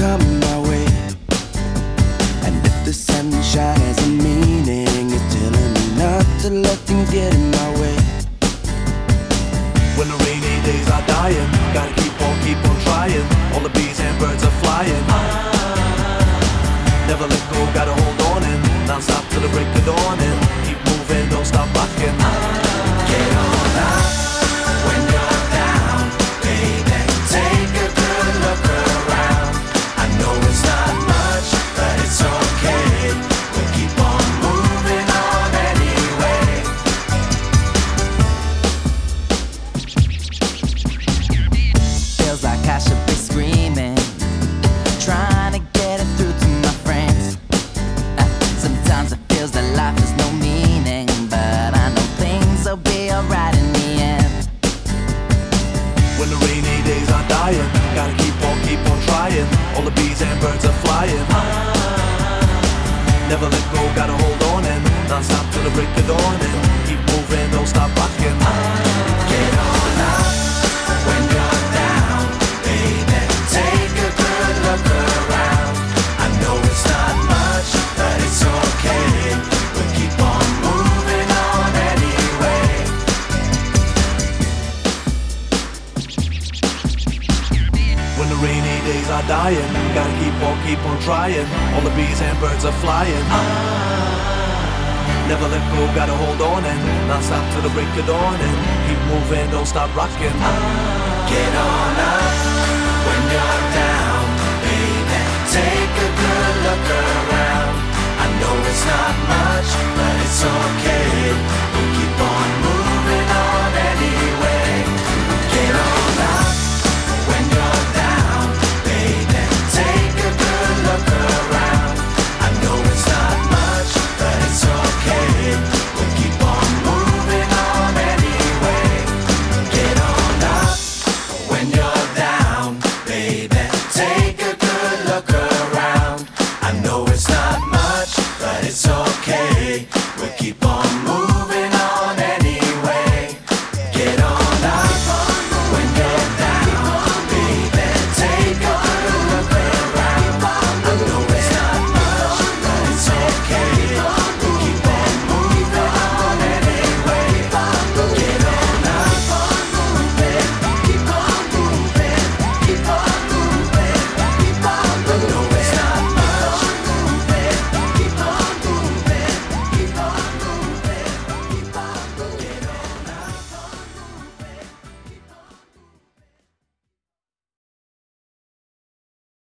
coming my way. And if the sunshine has a meaning, it's telling me not to let things get in my way. When the rainy days are dying, gotta keep on trying. All the bees and birds are flying. Never let go, gotta hold on and non-stop till the break of dawn. And keep moving, don't stop rocking. Get on up when you're down, baby. Take a good look around. I know it's not much, but it's okay. We'll keep on moving on anyway. Feels like I should be screaming, trying to get it through to my friends. Sometimes it feels that life has no meaning, but I know things will be alright in the end. When the rainy days are dying, gotta keep on trying. All the bees and birds are flying. Never let go, gotta hold on and non-stop till the break of dawn. And keep moving, don't stop rocking. Get on up when you're down, baby. Take a good look around. I know it's not much, but it's okay. We'll keep on moving on anyway. When the rainy days are dying, gotta keep on trying. All the bees and birds are flying. Never let go, gotta hold on and non-stop till the break of dawn. And keep moving, don't stop rocking. Get on up when you're down, baby. Take a good look around. I know it's not much, but it's okay.